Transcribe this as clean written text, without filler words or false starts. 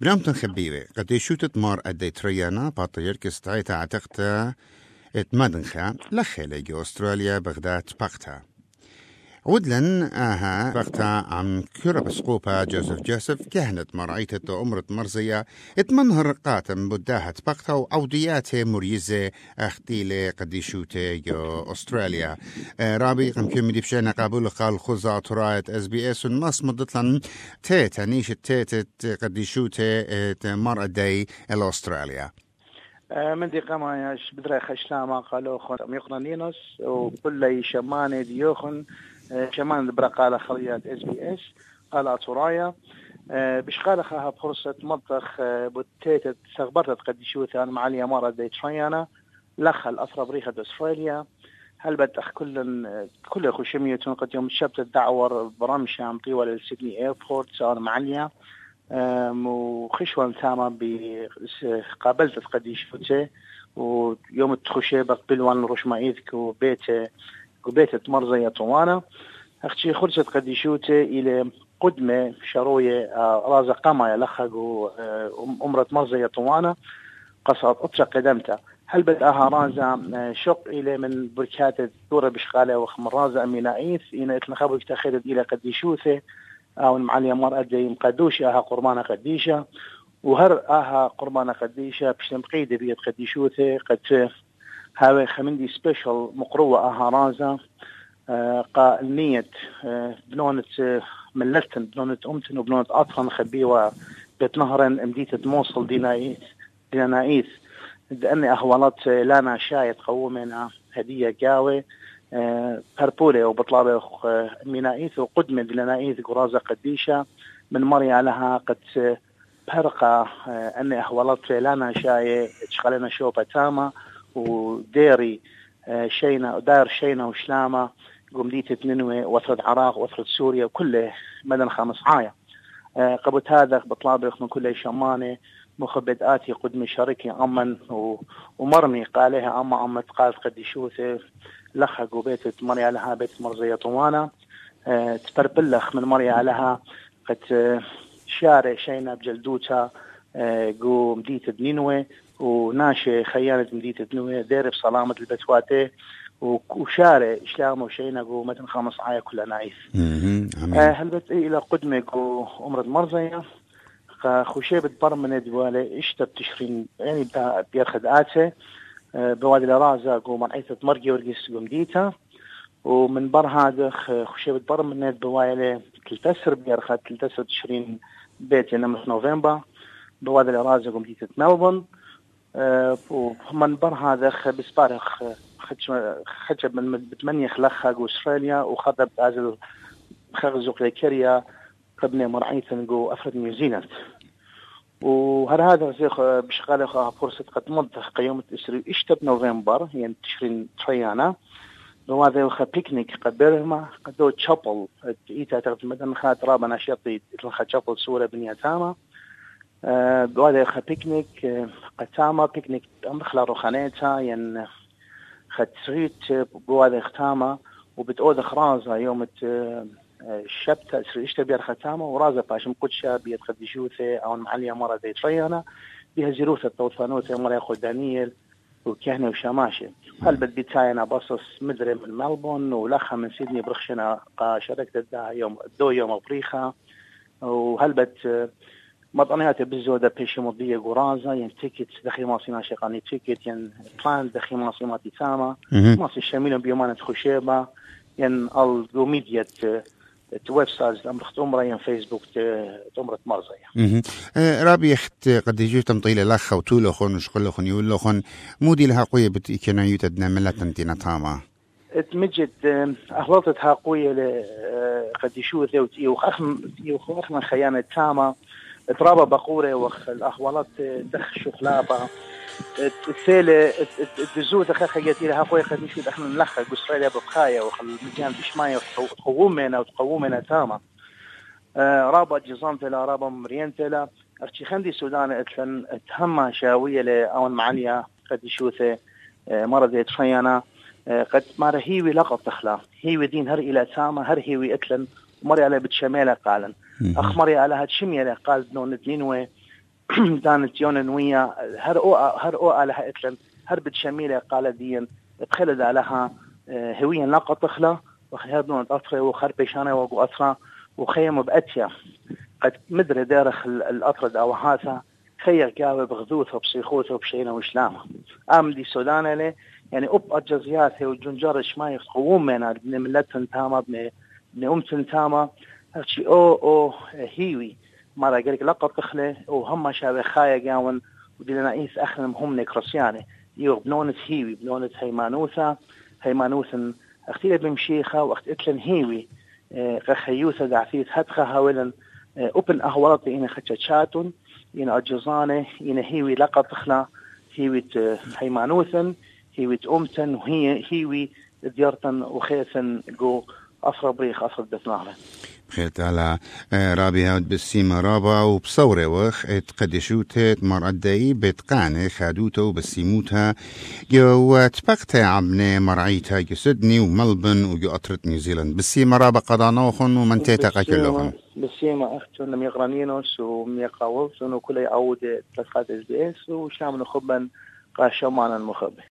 بنامتن خبيوة قد يشوتت مار أدي تريانا باطير كستعيتا عتقتا اتمدنخا لخيلي أستراليا بغداد باقتا ودلن بغتا عم كرة بسقوبة جوزيف كهنت مرعيتة أمرة مرزية اتمنهر قاتم بداهة باقتا وعودياته مريزة اختيلة قديشوته يو أستراليا رابي قم كم ديبشينا قابل قال خزا ترايت SBS ونمس مدتلن تيتا نيشة تيتا قديشوته مر أدي الأستراليا من دي قما ياش بدري خشلاما قالوا خون ميقنانينوس وكل شمان ديوخن شمان برقالة خليات SBS قال ترايا بشقالة خاها فرصة مطخ بتيت سغبرت قديشوثان مع اليمارة دي تريانا لخ الأسرى بريخة أستراليا هل بدأخ كل خشمية قد يوم شبت الدعوة برامشة عم طيوة للسيدني ايربورت سواء معليا وخشوة تامة قابلت قديشوته ويوم التخشي بقبلوان رشمايذك وبيت مرزية طوانا اختي خرجت قديشوته إلى قدمة شروية رازة قاما يلخق أمرة مرزية طوانا قصد أطشق قدمته هل بدأها رازة شق إلى من بركات الدورة بشغالة وخمر رازة أمينائيث إن اتنخبوا يتخذت إلى قديشوته أو المعلية مرأة دي مقدوش أها قربانة قديشة وهر أها قربانة قديشة بشتم قيدة بيت قديشوته قد هاوي خمندي سبيشل مقروة أها رازة قال نية بنونة ملتن بنونة أمتن وبنونة أطفن خبيوة بتنهرن مديتة موصل دينائيث لأن أهوالات لانا شايت قومنا هدية جاوي هربولة وبطلابة مينائيث وقدمة لنائيث قرازة قديشة من مريا لها قد بهرقة أن أهوالات لانا شاية تشغلنا شوبة تامة وديري شينا ودار شينا وشلامة قمدية نينوى وثرد عراق وثرد سوريا وكله مدن 5 عاية قبل هذا بطلابة من كل شمانة مخبد آتي قدم شركي أمن ومرمي قالها أما قالت قديشوث لخق بيت مريا لها بيت مرزية طوانا تبربلخ من مريا لها قد شارع شينا بجلدوتا قو مديت نينوى وناشي خيانة مديت نينوى دير بسلامة البتواتي وشارع إسلام وشينا قو متن 5 عاية كلها نايف هل بت إلى قدمة قو أمرد مرزية خشيبة برمند ولا اشتب تشرين يعني بيرخد آته بوادي الرازة قو منعيثة مرقي ورقيس قمديتا ومن بر هذا خشيبة برمند بوالي تلتسر بيرخد تلتسر تشرين بيت ينمس نوفمبر بوادي الرازة قمديتا ملبون ومن بر هذا بسبارخ خجب من بتمنيخ لخا قو أستراليا وخطب عزل خغزوق لكريا قبل مرعيثا قو أفرد نيوزيلاند وهذا بشغاله فرصة قد مضح قيومة إسرائيل اشتب نوفمبر يعني تشرين تريانا وهذا وخا بيكنيك قد برهما قد دو تشابل إيتا تغطي مدن خات رابا ناشيطي تلخا تشابل سورة بنية تاما وهذا وخا بيكنيك قد تاما بيكنيك أمخلا روخانيتا يعني خد سريت بوهذا اختاما وبتقود خرازة يوم الشبتة إسرائيل اشتبير ختامة ورازة باشم قدشة بيد خديشوثة أو المعلية مرة دي تريانا بيها زيروثة التوثانوثة مرة ياخد دانييل وكهنة وشماشة هل بدبيتاينا بصص مدري من ملبون ولخها من سيدني برخشنا شاركت الدها يوم أبريخة وهل بد مطعنيات بالزودة بيشي مضية قرازة يعني تيكت دخي ماسي ماشي قاني تيكت يعني بلان دخي ماسي ماتي تاما ماسي الشاملين بيومانة خشيبة يعني الوميديا الويب سايت أمرخت أمرا ين فيسبوك أمرت مرزية. رابي اخت قد يجي تمطيل لخ وطول خون وشقل خون يقول خون مودي لها قوية بتيكنا يتدنا ملا تنتينا تاما. اتمجد أهلطتها قوية قد يشوف ذوتي وخخ من خيانة تاما ترابا بقورة وخ الأهوالات دخ شخلابة السيلة الدزوت خخيتي لها قوية قد يشوف احنا نلخق أستراليا ببخاية وخل المجان بشماية وتقومنا تاما رابا جزانتلا رابا مرينتلا ارتي خندي سودان اتلن اتهمها شاوية لأون معانية قد يشوف مرض تريانا قد مار هيوي لقب تخلا هيوي دين هر إلى تاما هر هيوي اتلن مري على بتشمالة قالن أخمري على هاد شميلة قال بنون نينوى دانت يونن ويا هر او لها اتلن هر بتشميله قال دين بخلد لها هوية ناقة طخلة وخيار دون أطرة وخر بيشانة وقو أطرة وخيم بأتيا قد مدر دارخ الأطرد أو هذا خير قاوة بغذوثة وبصيخوثة وبشينة وشلامة دي سودانة لي يعني أجزيات والجنجار شماي قوم منا بن ملتن تاما بن أمتن تاما هرشي أو هيوي مرة قريك لقب طخلة وهم شابه خايا قاون ودينا إيس أخرم هم نكرسيانة بنونة هيوي بنونة هيمانوثن اختيلا بمشيخة واخت اتلن هيوي خيوثة دعثيث هدخة هاولا اوبن اهورات إنا خدشاتون إنا أجزانة إنا هيوي لقب طخلة هيوي هيمانوثن هيوي أمتن وهي هيوي ديارتن وخيثن جو أفر بريخ أفر دثناهلا خيرت على رابي هاود بالسيما رابا وبصورة وخ اتقدشوتة مرعدي بتقاني خادوته بسيموتها جو تبقتها عبني مرعيتها جو سدني وملبن وجو أطرت نيوزيلاند بالسيما رابا قضانوخن ومنتيتا قاكلوخن بالسيما أختون ميقرانينوس وميقاولسون وكل يعود تلقات SBS وشامن خبا قاشمانا مخبي